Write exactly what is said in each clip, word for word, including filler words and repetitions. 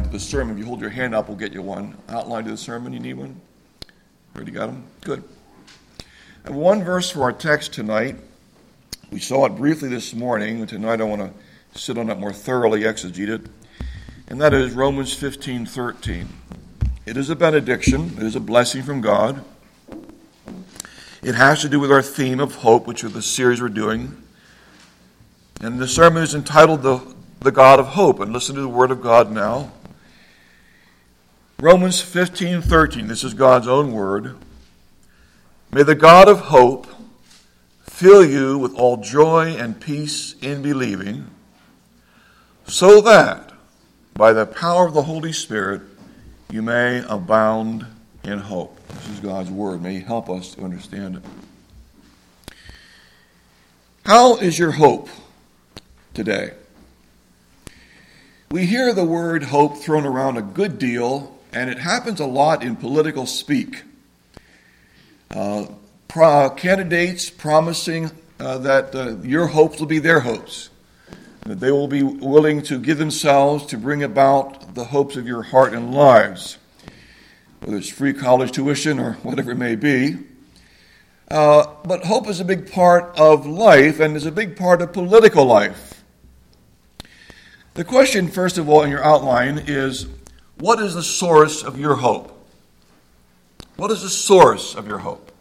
to the sermon. If you hold your hand up, we'll get you one. Outline to the sermon, you need one? Already got them? Good. I have one verse for our text tonight. We saw it briefly this morning, and tonight I want to sit on it more thoroughly, exegete it. And that is Romans fifteen thirteen. It is a benediction. It is a blessing from God. It has to do with our theme of hope, which is the series we're doing. And the sermon is entitled The, the God of Hope. And listen to the word of God now. Romans fifteen thirteen. This is God's own word. May the God of hope fill you with all joy and peace in believing, so that by the power of the Holy Spirit you may abound in hope. This is God's word. May He help us to understand it. How is your hope today? We hear the word hope thrown around a good deal, and it happens a lot in political speak. Uh, pro- candidates promising uh, that uh, your hopes will be their hopes, that they will be willing to give themselves to bring about the hopes of your heart and lives, whether it's free college tuition or whatever it may be. Uh, but hope is a big part of life and is a big part of political life. The question, first of all, in your outline is, what is the source of your hope? What is the source of your hope?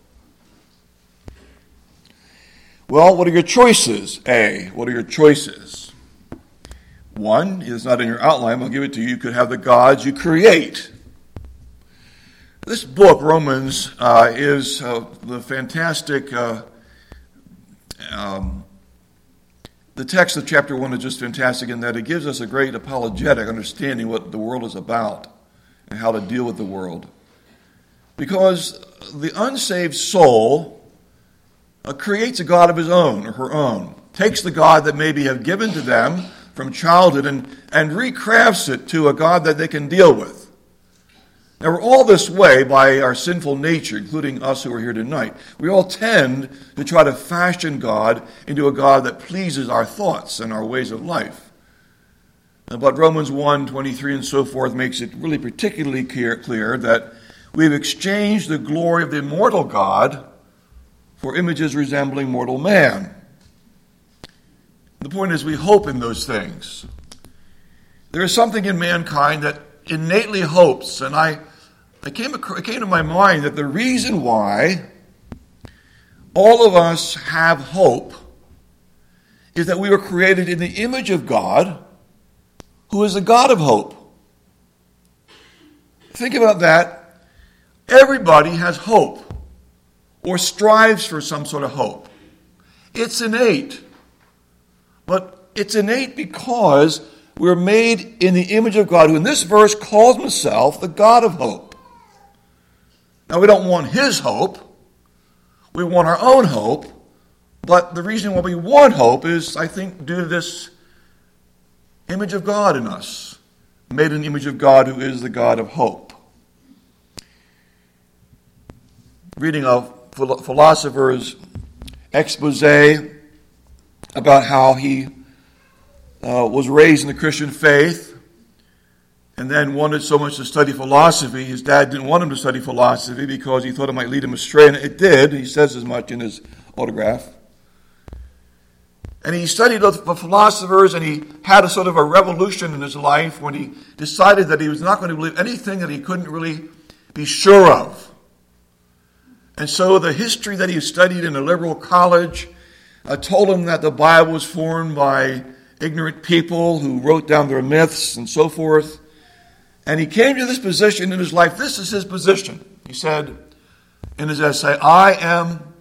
Well, what are your choices? A, what are your choices? One is not in your outline. I'll give it to you. You could have the gods you create. This book, Romans, uh, is uh, the fantastic, uh, um, the text of chapter one is just fantastic in that it gives us a great apologetic understanding what the world is about and how to deal with the world. Because the unsaved soul uh, creates a God of his own or her own, takes the God that maybe have given to them from childhood and, and recrafts it to a God that they can deal with. Now, we're all this way by our sinful nature, including us who are here tonight. We all tend to try to fashion God into a God that pleases our thoughts and our ways of life. But Romans one twenty-three and so forth makes it really particularly clear, clear that we've exchanged the glory of the immortal God for images resembling mortal man. The point is we hope in those things. There is something in mankind that innately hopes, and I, I came, it came to my mind that the reason why all of us have hope is that we were created in the image of God, who is the God of hope. Think about that. Everybody has hope or strives for some sort of hope. It's innate. But it's innate because we're made in the image of God, who in this verse calls himself the God of hope. Now, we don't want his hope. We want our own hope. But the reason why we want hope is, I think, due to this image of God in us, made in the image of God, who is the God of hope. Reading a philosopher's expose about how he uh, was raised in the Christian faith and then wanted so much to study philosophy. His dad didn't want him to study philosophy because he thought it might lead him astray, and it did. He says as much in his autograph. And he studied the philosophers, and he had a sort of a revolution in his life when he decided that he was not going to believe anything that he couldn't really be sure of. And so the history that he studied in a liberal college uh, told him that the Bible was formed by ignorant people who wrote down their myths and so forth. And he came to this position in his life. This is his position. He said in his essay, I am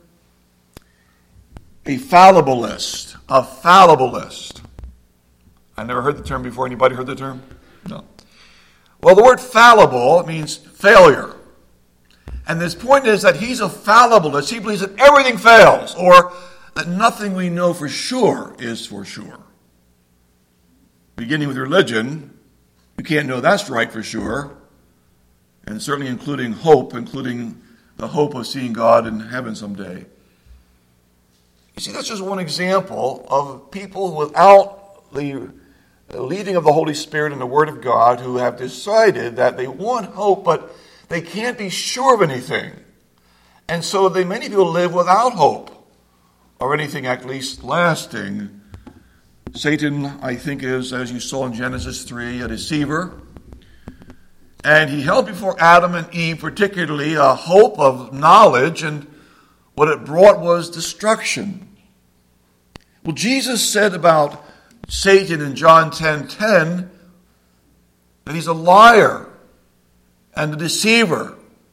a fallibilist. A fallibilist. I never heard the term before. Anybody heard the term? No. Well, the word fallible means failure. And this point is that he's a fallibilist. He believes that everything fails, or that nothing we know for sure is for sure. Beginning with religion, you can't know that's right for sure. And certainly including hope, including the hope of seeing God in heaven someday. You see, that's just one example of people without the the leading of the Holy Spirit and the Word of God, who have decided that they want hope, but they can't be sure of anything. And so they, many people live without hope, or anything at least lasting. Satan, I think, is, as you saw in Genesis three, a deceiver. And he held before Adam and Eve particularly a hope of knowledge, and what it brought was destruction. Well, Jesus said about Satan in John ten ten that he's a liar and a deceiver,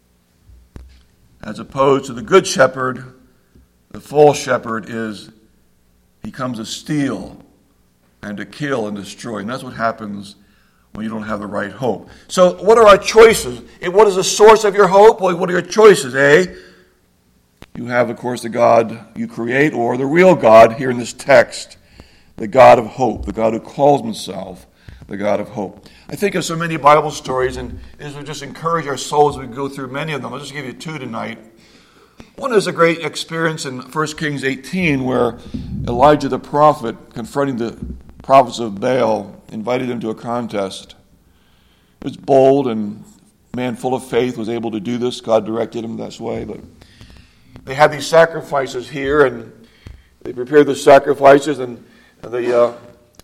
as opposed to the good shepherd. The false shepherd is, he comes to steal and to kill and destroy. And that's what happens when you don't have the right hope. So what are our choices? What is the source of your hope? Well, what are your choices? A, you have, of course, the God you create, or the real God here in this text, the God of hope, the God who calls himself the God of hope. I think of so many Bible stories, and this will just encourage our souls as we go through many of them. I'll just give you two tonight. One is a great experience in First Kings eighteen, where Elijah the prophet, confronting the prophets of Baal, invited them to a contest. It was bold, and a man full of faith was able to do this. God directed him this way. But they had these sacrifices here, and they prepared the sacrifices, and the uh,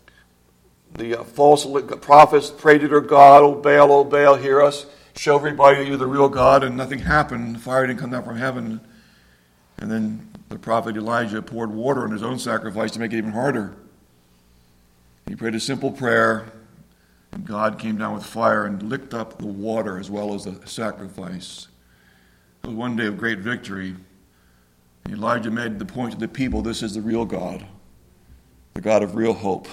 the uh, false prophets prayed to their God, "Oh Baal, oh Baal, hear us. Show everybody that you're the real God," and nothing happened. Fire didn't come down from heaven. And then the prophet Elijah poured water on his own sacrifice to make it even harder. He prayed a simple prayer, and God came down with fire and licked up the water as well as the sacrifice. It was one day of great victory. Elijah made the point to the people, this is the real God, the God of real hope.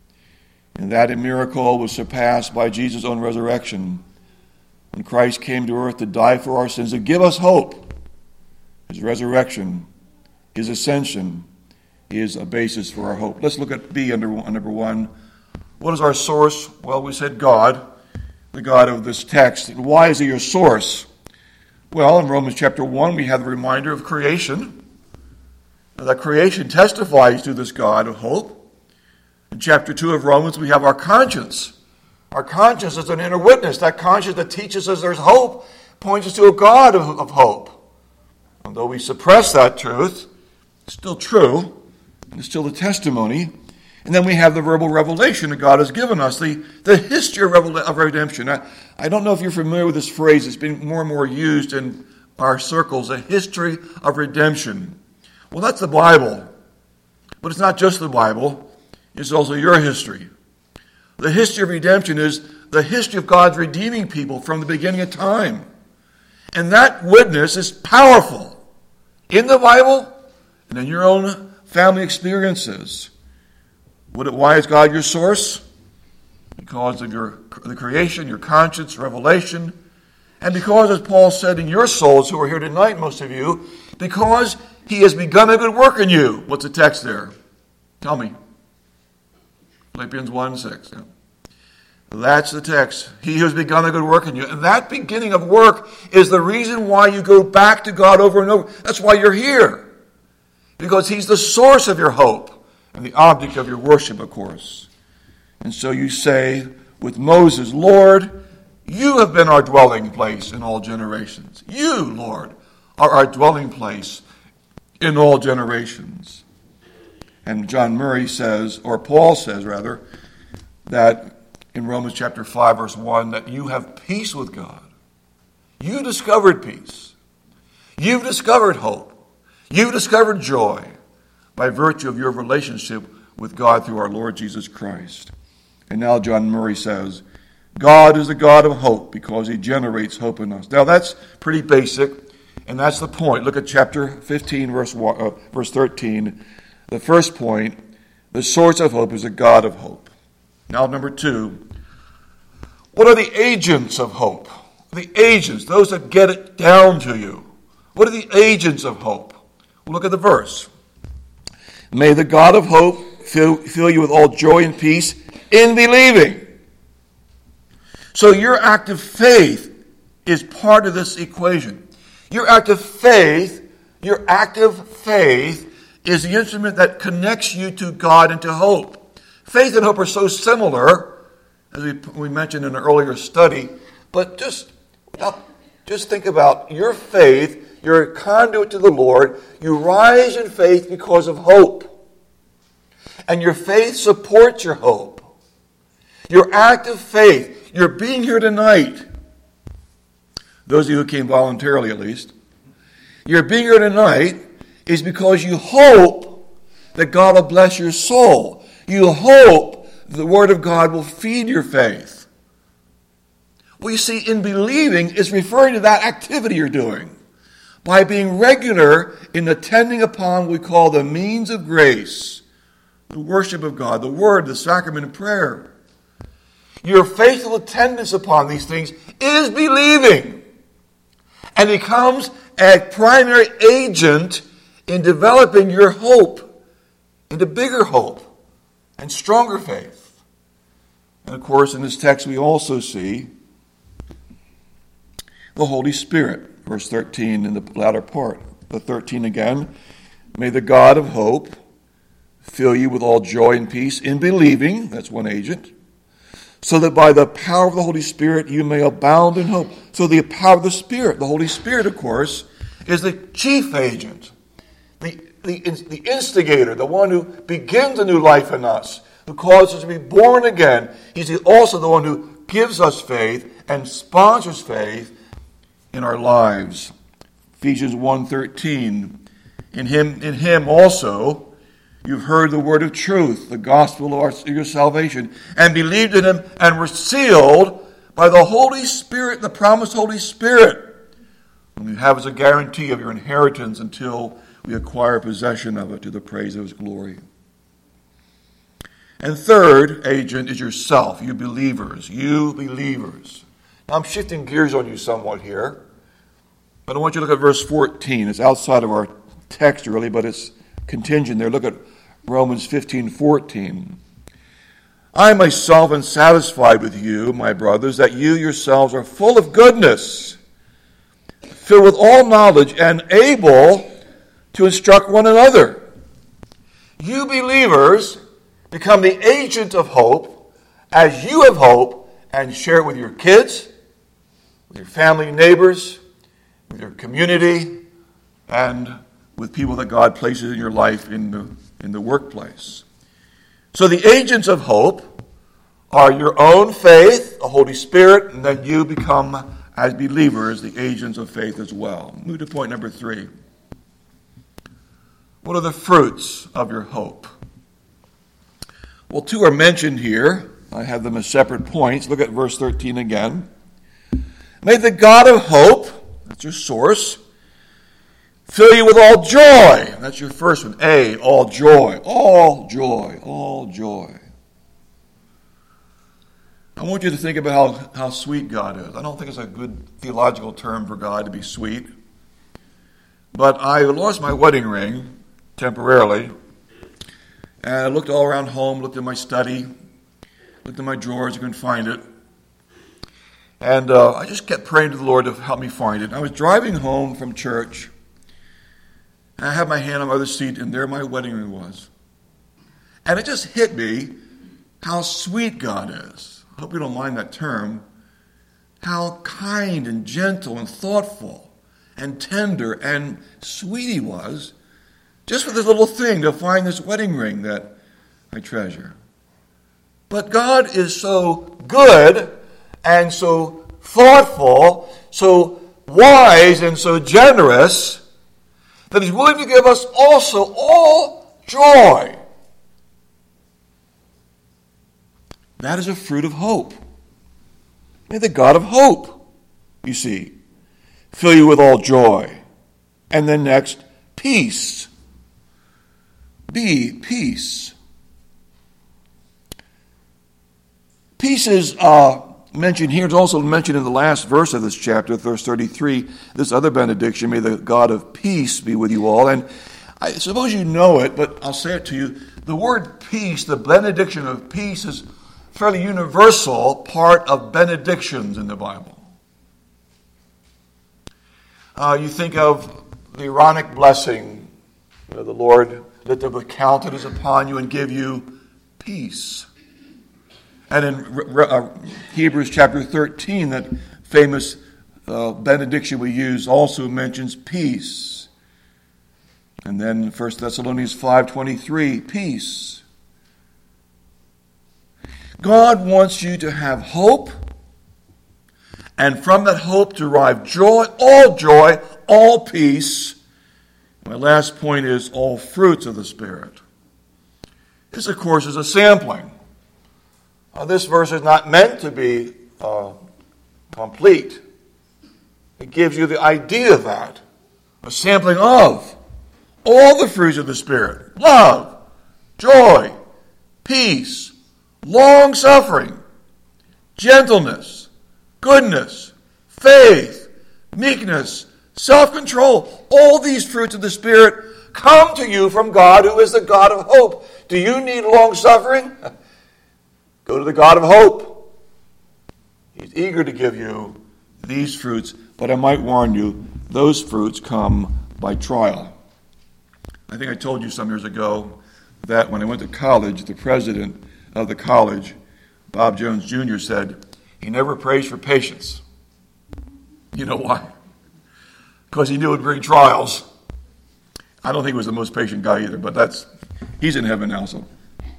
And that miracle was surpassed by Jesus' own resurrection, when Christ came to earth to die for our sins, to give us hope. His resurrection, his ascension, is a basis for our hope. Let's look at B under number one. What is our source? Well, we said God, the God of this text. And why is he your source? Well, in Romans chapter one, we have the reminder of creation. Now, that creation testifies to this God of hope. In chapter two of Romans, we have our conscience. Our conscience is an inner witness. That conscience that teaches us there's hope points us to a God of, of hope. Although we suppress that truth, it's still true, and it's still the testimony. And then we have the verbal revelation that God has given us, the, the history of, revel- of redemption. I, I don't know if you're familiar with this phrase. It's been more and more used in our circles, a history of redemption. Well, that's the Bible. But it's not just the Bible. It's also your history. The history of redemption is the history of God's redeeming people from the beginning of time. And that witness is powerful in the Bible and in your own family experiences. Why is God your source? Because of your the creation, your conscience, revelation, and because, as Paul said, in your souls who are here tonight, most of you, because he has begun a good work in you. What's the text there? Tell me. Philippians one six. Yeah. That's the text. He who has begun a good work in you. And that beginning of work is the reason why you go back to God over and over. That's why you're here. Because he's the source of your hope and the object of your worship, of course. And so you say with Moses, Lord, you have been our dwelling place in all generations. You, Lord, are our dwelling place in all generations. And John Murray says, or Paul says rather, that in Romans chapter five, verse one, that you have peace with God. You discovered peace. You've discovered hope. You've discovered joy by virtue of your relationship with God through our Lord Jesus Christ. And now John Murray says, God is the God of hope because he generates hope in us. Now that's pretty basic, and that's the point. Look at chapter fifteen, verse one, uh, verse thirteen. The first point, the source of hope is a God of hope. Now, number two, what are the agents of hope? The agents, those that get it down to you. What are the agents of hope? Well, look at the verse. May the God of hope fill, fill you with all joy and peace in believing. So your act of faith is part of this equation. Your act of faith, your active faith is the instrument that connects you to God and to hope. Faith and hope are so similar, as we, we mentioned in an earlier study, but just, just think about your faith. You're a conduit to the Lord. You rise in faith because of hope. And your faith supports your hope. Your act of faith, your being here tonight, those of you who came voluntarily at least, your being here tonight is because you hope that God will bless your soul. You hope the Word of God will feed your faith. Well, you see, in believing is referring to that activity you're doing. By being regular in attending upon what we call the means of grace, the worship of God, the Word, the sacrament of prayer. Your faithful attendance upon these things is believing, and becomes a primary agent in developing your hope into bigger hope and stronger faith. And of course, in this text we also see the Holy Spirit. Verse thirteen in the latter part. The thirteen again. May the God of hope fill you with all joy and peace in believing, that's one agent, so that by the power of the Holy Spirit you may abound in hope. So the power of the Spirit, the Holy Spirit, of course, is the chief agent, the, the, the instigator, the one who begins a new life in us, who causes us to be born again. He's also the one who gives us faith and sponsors faith in our lives. Ephesians one thirteen. In him, in him also you've heard the word of truth, the gospel of our, your salvation, and believed in him and were sealed by the Holy Spirit, the promised Holy Spirit, whom you have as a guarantee of your inheritance until we acquire possession of it to the praise of his glory. And third agent is yourself, you believers, you believers. Now, I'm shifting gears on you somewhat here, but I want you to look at verse fourteen. It's outside of our text, really, but it's contingent there. Look at Romans fifteen fourteen. I myself am satisfied with you, my brothers, that you yourselves are full of goodness, filled with all knowledge, and able to instruct one another. You believers become the agent of hope as you have hope, and share it with your kids, with your family and neighbors, with your community, and with people that God places in your life in the, in the workplace. So the agents of hope are your own faith, the Holy Spirit, and then you become, as believers, the agents of faith as well. Move to point number three. What are the fruits of your hope? Well, two are mentioned here. I have them as separate points. Look at verse thirteen again. May the God of hope, that's your source, fill you with all joy. That's your first one. A, all joy. All joy. All joy. I want you to think about how, how sweet God is. I don't think it's a good theological term for God to be sweet. But I lost my wedding ring temporarily. And I looked all around home, looked in my study, looked in my drawers, I couldn't find it. And uh, I just kept praying to the Lord to help me find it. And I was driving home from church, and I had my hand on my other seat, and there my wedding ring was. And it just hit me how sweet God is. I hope you don't mind that term. How kind and gentle and thoughtful and tender and sweet he was, just for this little thing to find this wedding ring that I treasure. But God is so good and so thoughtful, so wise and so generous that he's willing to give us also all joy. That is a fruit of hope. May the God of hope, you see, fill you with all joy. And then next, peace. Be peace. Peace is uh, mentioned here. It's also mentioned in the last verse of this chapter, verse thirty-three, this other benediction, may the God of peace be with you all. And I suppose you know it, but I'll say it to you. The word peace, the benediction of peace, is a fairly universal part of benedictions in the Bible. Uh, you think of the Aaronic blessing, you know, the Lord, let the countenance upon you and give you peace. And in uh, Hebrews chapter thirteen, that famous uh, benediction we use also mentions peace. And then First Thessalonians five twenty-three, peace. God wants you to have hope, and from that hope derive joy, all joy, all peace. My last point is all fruits of the Spirit. This, of course, is a sampling. Uh, this verse is not meant to be uh, complete. It gives you the idea of that. A sampling of all the fruits of the Spirit. Love, joy, peace, long-suffering, gentleness, goodness, faith, meekness, self-control. All these fruits of the Spirit come to you from God, who is the God of hope. Do you need long-suffering? Go to the God of hope. He's eager to give you these fruits, but I might warn you, those fruits come by trial. I think I told you some years ago that when I went to college, the president of the college, Bob Jones Junior, said he never prays for patience. You know why? Because he knew it would bring trials. I don't think he was the most patient guy either, but that's he's in heaven now. So.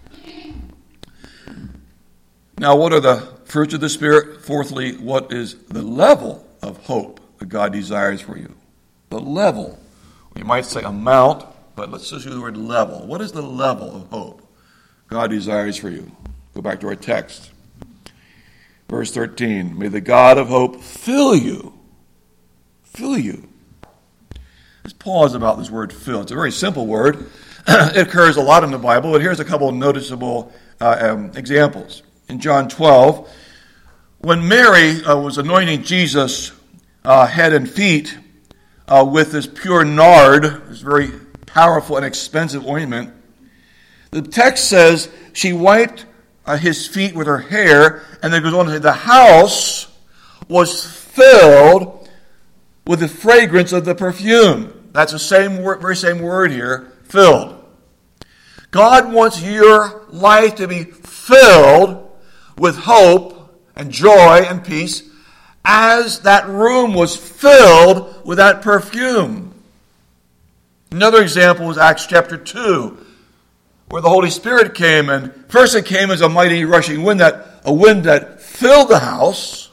Now, what are the fruits of the Spirit? Fourthly, what is the level of hope that God desires for you? The level. We might say amount, but let's just use the word level. What is the level of hope God desires for you? Go back to our text. Verse thirteen, may the God of hope fill you. Fill you. Let's pause about this word fill. It's a very simple word. It occurs a lot in the Bible, but here's a couple of noticeable uh, um, examples. In John twelve, when Mary uh, was anointing Jesus' uh, head and feet uh, with this pure nard, this very powerful and expensive ointment, the text says she wiped uh, his feet with her hair, and then it goes on to say the house was filled with the fragrance of the perfume. That's the same word, very same word here, filled. God wants your life to be filled with hope and joy and peace as that room was filled with that perfume. Another example is Acts chapter two, where the Holy Spirit came, and first it came as a mighty rushing wind, that a wind that filled the house,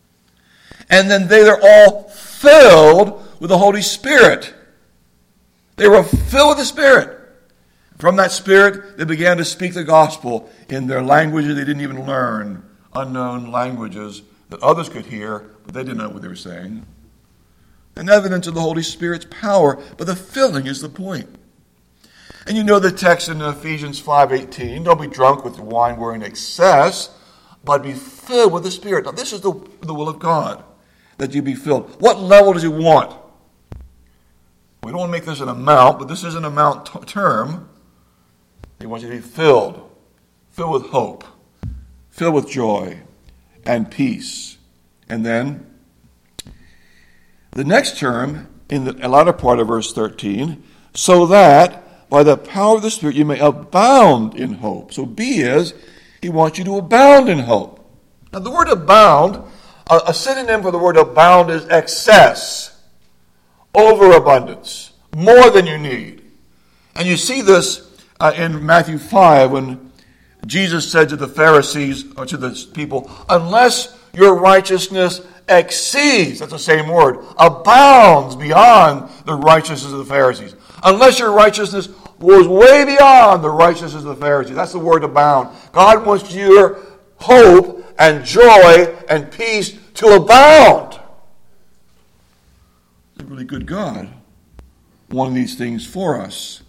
and then they were all filled with the Holy Spirit. They were filled with the Spirit. From that Spirit, they began to speak the gospel in their languages they didn't even learn, unknown languages that others could hear, but they didn't know what they were saying. An evidence of the Holy Spirit's power, but the filling is the point. And you know the text in Ephesians five eighteen, don't be drunk with wine wherein excess, but be filled with the Spirit. Now this is the, the will of God, that you be filled. What level does he want? We don't want to make this an amount, but this is an amount t- term. He wants you to be filled, filled with hope, filled with joy and peace. And then the next term in the latter part of verse thirteen, so that by the power of the Spirit you may abound in hope. So B is, he wants you to abound in hope. Now the word abound, a, a synonym for the word abound is excess, overabundance, more than you need. And you see this Uh, in Matthew five, when Jesus said to the Pharisees, or to the people, unless your righteousness exceeds, that's the same word, abounds beyond the righteousness of the Pharisees. Unless your righteousness goes way beyond the righteousness of the Pharisees. That's the word abound. God wants your hope and joy and peace to abound. He's a really good God. One of these things for us.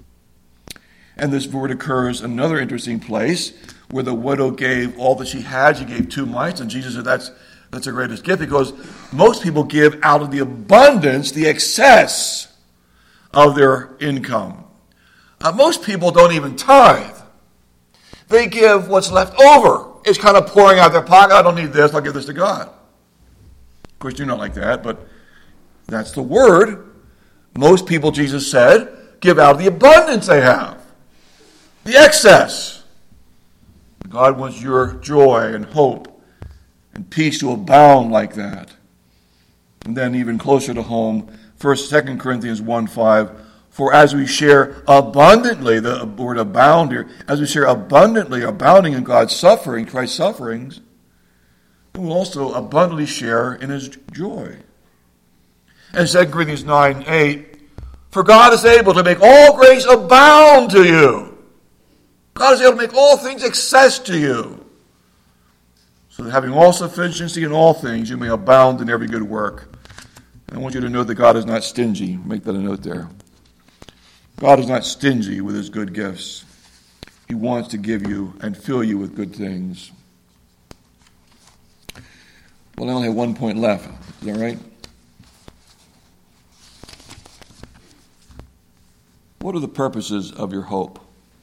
And this word occurs in another interesting place where the widow gave all that she had. She gave two mites, and Jesus said that's that's the greatest gift, because most people give out of the abundance, the excess of their income. Uh, most people don't even tithe. They give what's left over. It's kind of pouring out their pocket. I don't need this. I'll give this to God. Of course, you're not like that, but that's the word. Most people, Jesus said, give out of the abundance they have. The excess. God wants your joy and hope and peace to abound like that. And then even closer to home, First, Second Corinthians one five, for as we share abundantly, the word abound here, as we share abundantly, abounding in God's suffering, Christ's sufferings, we will also abundantly share in his joy. And Second Corinthians nine eight, for God is able to make all grace abound to you. God is able to make all things access to you, so that having all sufficiency in all things, you may abound in every good work. And I want you to know that God is not stingy. Make that a note there. God is not stingy with his good gifts. He wants to give you and fill you with good things. Well, I only have one point left. Is that right? What are the purposes of your hope?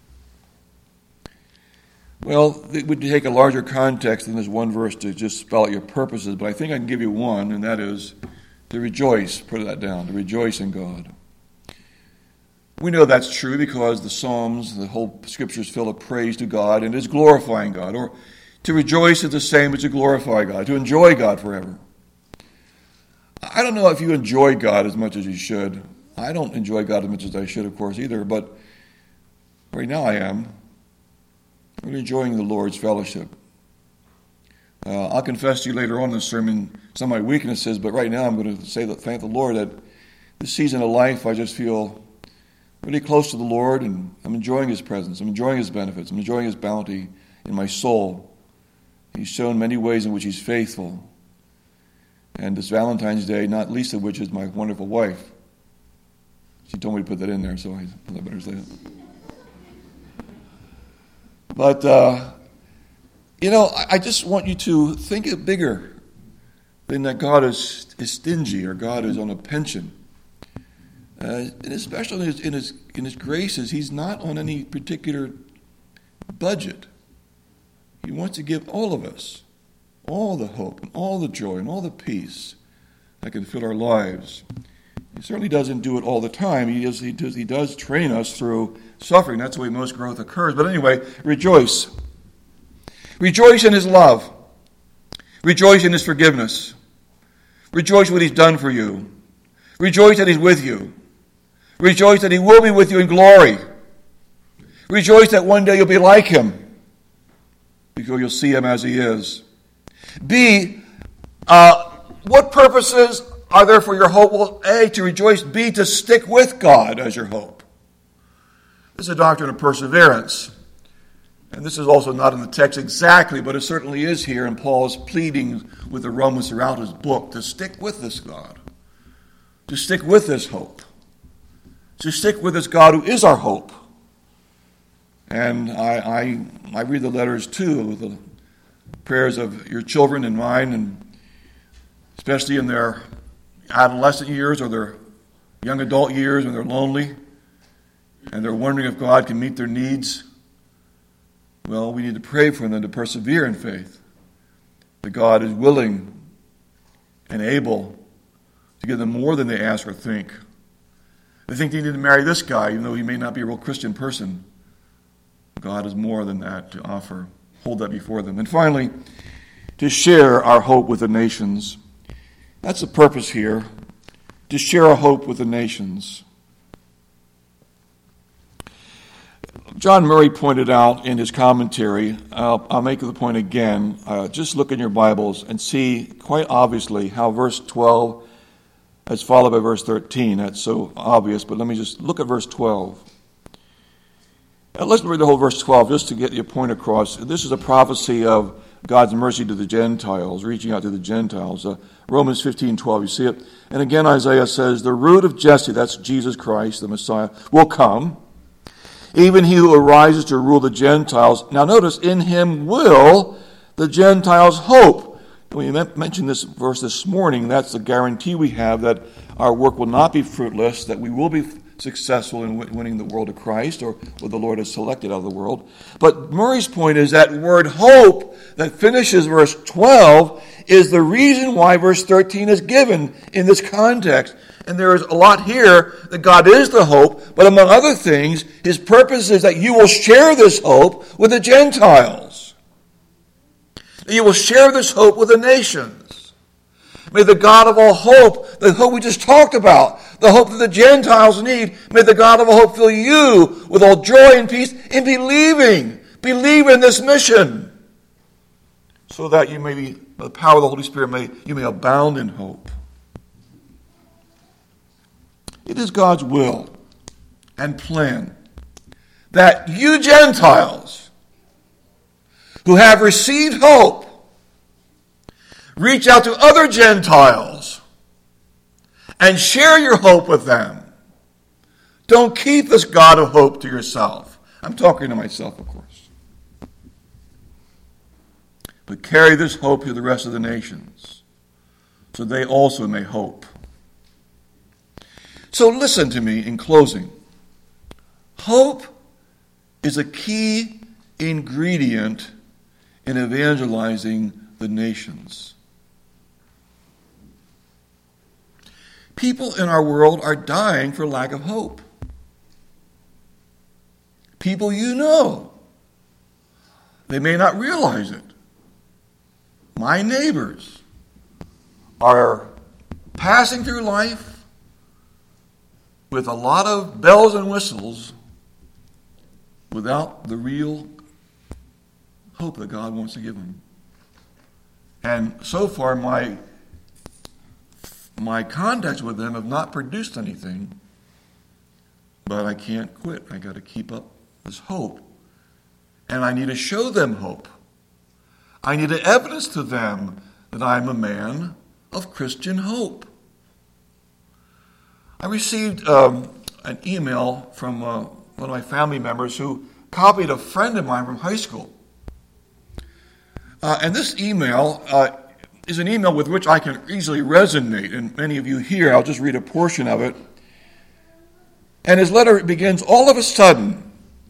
Well, it would take a larger context than this one verse to just spell out your purposes, but I think I can give you one, and that is to rejoice. Put that down, to rejoice in God. We know that's true because the Psalms, the whole Scripture is full of praise to God and is glorifying God. Or to rejoice is the same as to glorify God, to enjoy God forever. I don't know if you enjoy God as much as you should. I don't enjoy God as much as I should, of course, either, but right now I am. I'm really enjoying the Lord's fellowship. Uh, I'll confess to you later on in the sermon some of my weaknesses, but right now I'm going to say that, thank the Lord that this season of life I just feel really close to the Lord, and I'm enjoying his presence. I'm enjoying his benefits. I'm enjoying his bounty in my soul. He's shown many ways in which he's faithful. And this Valentine's Day, not least of which is my wonderful wife. She told me to put that in there, so I better say it. But, uh, you know, I, I just want you to think it bigger than that God is, is stingy or God is on a pension. Uh, and especially in his, in his in his graces, he's not on any particular budget. He wants to give all of us all the hope and all the joy and all the peace that can fill our lives. He certainly doesn't do it all the time. He does, he does, he does train us through suffering. That's the way most growth occurs. But anyway, rejoice. Rejoice in his love. Rejoice in his forgiveness. Rejoice what he's done for you. Rejoice that he's with you. Rejoice that he will be with you in glory. Rejoice that one day you'll be like him, because you'll see him as he is. B, uh, what purposes are there for your hope? Well, A, to rejoice. B, to stick with God as your hope. This is a doctrine of perseverance. And this is also not in the text exactly, but it certainly is here. And Paul is pleading with the Romans throughout his book to stick with this God, to stick with this hope, to stick with this God who is our hope. And I, I, I read the letters too, the prayers of your children and mine, and especially in their adolescent years or their young adult years when they're lonely and they're wondering if God can meet their needs. Well, we need to pray for them to persevere in faith, that God is willing and able to give them more than they ask or think. They think they need to marry this guy, even though he may not be a real Christian person. God has more than that to offer. Hold that before them. And finally, to share our hope with the nations. That's the purpose here, to share our hope with the nations. John Murray pointed out in his commentary, I'll, I'll make the point again, uh, just look in your Bibles and see quite obviously how verse twelve is followed by verse thirteen. That's so obvious, but let me just look at verse twelve. Now, let's read the whole verse twelve just to get your point across. This is a prophecy of God's mercy to the Gentiles, reaching out to the Gentiles. Uh, Romans fifteen twelve, you see it? And again Isaiah says, the root of Jesse, that's Jesus Christ, the Messiah, will come. Even he who arises to rule the Gentiles. Now notice, in him will the Gentiles hope. We mentioned this verse this morning. That's the guarantee we have that our work will not be fruitless, that we will be successful in winning the world to Christ, or what the Lord has selected out of the world. But Murray's point is that word hope that finishes verse twelve is the reason why verse thirteen is given in this context. And there is a lot here that God is the hope, but among other things, his purpose is that you will share this hope with the Gentiles. that you will share this hope with the nations. May the God of all hope, the hope we just talked about, the hope that the Gentiles need, may the God of all hope fill you with all joy and peace in believing. Believe in this mission, so that you may be, by the power of the Holy Spirit, may you may abound in hope. It is God's will and plan that you Gentiles who have received hope reach out to other Gentiles and share your hope with them. Don't keep this God of hope to yourself. I'm talking to myself, of course. But carry this hope to the rest of the nations, so they also may hope. So listen to me in closing. Hope is a key ingredient in evangelizing the nations. People in our world are dying for lack of hope. People you know. They may not realize it. My neighbors are passing through life with a lot of bells and whistles without the real hope that God wants to give them. And so far, my my contacts with them have not produced anything, but I can't quit. I got to keep up this hope. And I need to show them hope. I need to evidence to them that I'm a man of Christian hope. I received um, an email from uh, one of my family members who copied a friend of mine from high school. Uh, and this email uh, is an email with which I can easily resonate. And many of you here, I'll just read a portion of it. And his letter begins, all of a sudden,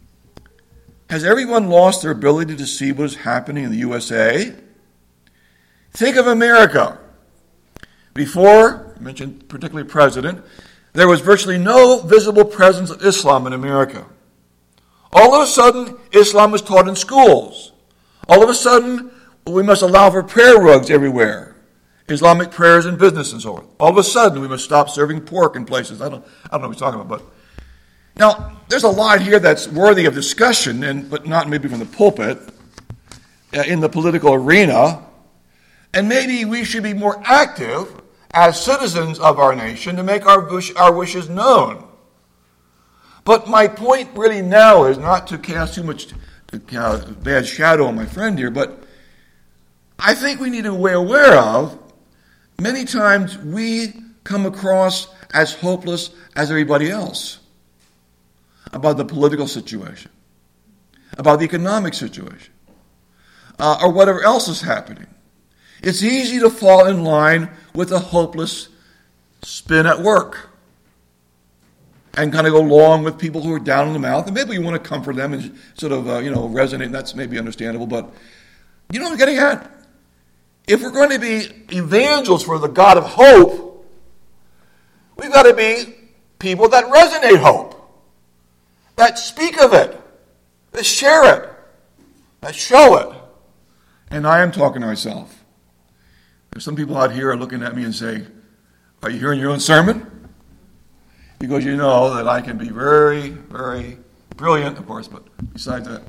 has everyone lost their ability to see what is happening in the U S A? Think of America. Before, I mentioned particularly President, there was virtually no visible presence of Islam in America. All of a sudden, Islam was taught in schools. All of a sudden, we must allow for prayer rugs everywhere. Islamic prayers in business and so on. All of a sudden, we must stop serving pork in places. I don't, I don't know what he's talking about, but now, there's a lot here that's worthy of discussion, and but not maybe from the pulpit, uh, in the political arena. And maybe we should be more active as citizens of our nation to make our, wish, our wishes known. But my point really now is not to cast too much uh, bad shadow on my friend here, but I think we need to be aware of many times we come across as hopeless as everybody else about the political situation, about the economic situation, uh, or whatever else is happening. It's easy to fall in line with a hopeless spin at work and kind of go along with people who are down in the mouth. And maybe you want to comfort them and sort of, uh, you know, resonate. That's maybe understandable. But you know what I'm getting at? If we're going to be evangelists for the God of hope, we've got to be people that resonate hope, that speak of it, that share it, that show it. And I am talking to myself. There's some people out here are looking at me and saying, are you hearing your own sermon? Because you know that I can be very, very brilliant, of course, but besides that,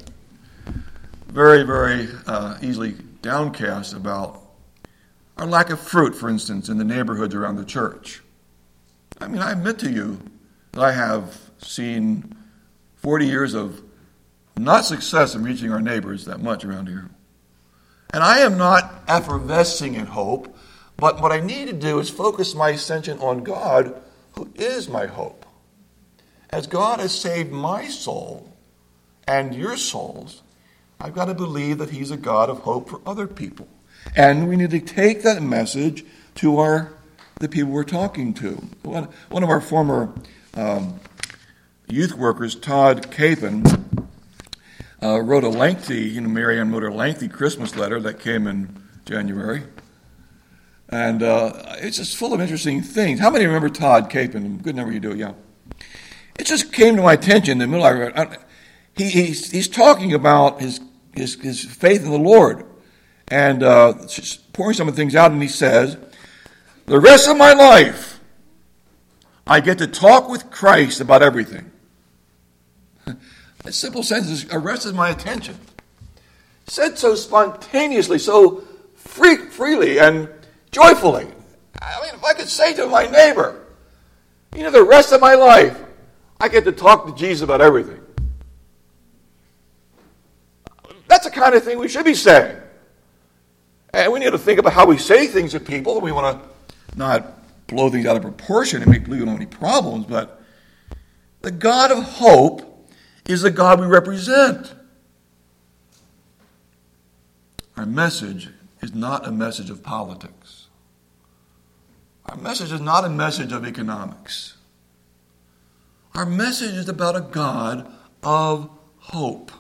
very, very uh, easily downcast about our lack of fruit, for instance, in the neighborhoods around the church. I mean, I admit to you that I have seen forty years of not success in reaching our neighbors that much around here. And I am not effervescing in hope, but what I need to do is focus my attention on God, who is my hope. As God has saved my soul and your souls, I've got to believe that he's a God of hope for other people. And we need to take that message to our the people we're talking to. One, one of our former um, youth workers, Todd Capon, uh, wrote a lengthy, you know, Marianne wrote a lengthy Christmas letter that came in January. And uh, it's just full of interesting things. How many remember Todd Capon? Good number you do, yeah. It just came to my attention in the middle. I read, I, he, he's, he's talking about his, his his faith in the Lord. and uh, just pouring some of the things out, and he says, the rest of my life, I get to talk with Christ about everything. That simple sentence arrested my attention. Said so spontaneously, so free, freely and joyfully. I mean, if I could say to my neighbor, you know, the rest of my life, I get to talk to Jesus about everything. That's the kind of thing we should be saying. And we need to think about how we say things to people. We want to not blow things out of proportion and make believe we don't have any problems, but the God of hope is the God we represent. Our message is not a message of politics. Our message is not a message of economics. Our message is about a God of hope.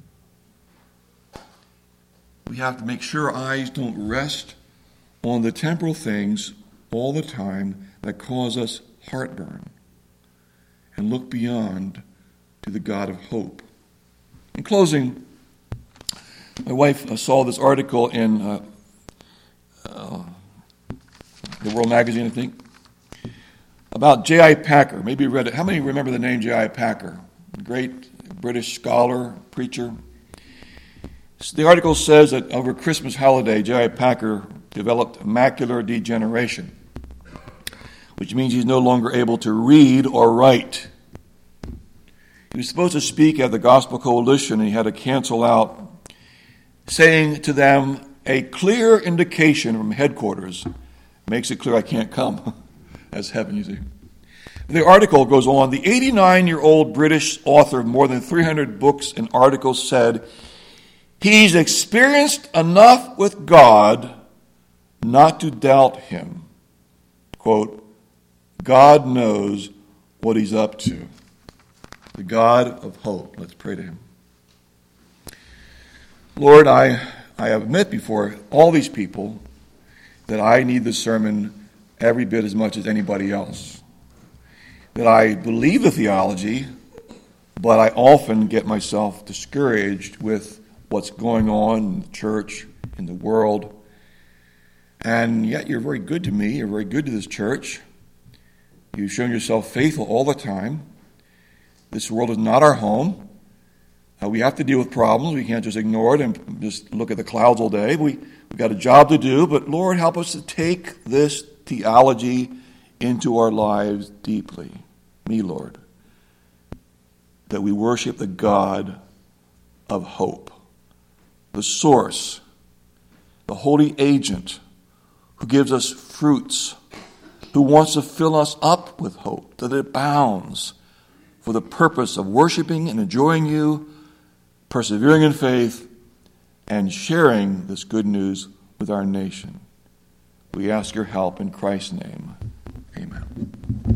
We have to make sure our eyes don't rest on the temporal things all the time that cause us heartburn, and look beyond to the God of hope. In closing, my wife uh, saw this article in uh, uh, the World Magazine, I think, about J I Packer. Maybe you read it. How many remember the name J I Packer? Great British scholar, preacher. The article says that over Christmas holiday, J I Packer developed macular degeneration, which means he's no longer able to read or write. He was supposed to speak at the Gospel Coalition, and he had to cancel out, saying to them, a clear indication from headquarters makes it clear I can't come. That's heaven, you see. The article goes on, the eighty-nine-year-old British author of more than three hundred books and articles said, he's experienced enough with God not to doubt him. Quote, God knows what he's up to. The God of hope. Let's pray to him. Lord, I, I admit before all these people that I need this sermon every bit as much as anybody else. That I believe the theology, but I often get myself discouraged with what's going on in the church, in the world. And yet you're very good to me. You're very good to this church. You've shown yourself faithful all the time. This world is not our home. Uh, we have to deal with problems. We can't just ignore it and just look at the clouds all day. We, we've got a job to do, but Lord, help us to take this theology into our lives deeply. Me, Lord. That we worship the God of hope. The source, the holy agent who gives us fruits, who wants to fill us up with hope that abounds for the purpose of worshiping and enjoying you, persevering in faith, and sharing this good news with our nation. We ask your help in Christ's name.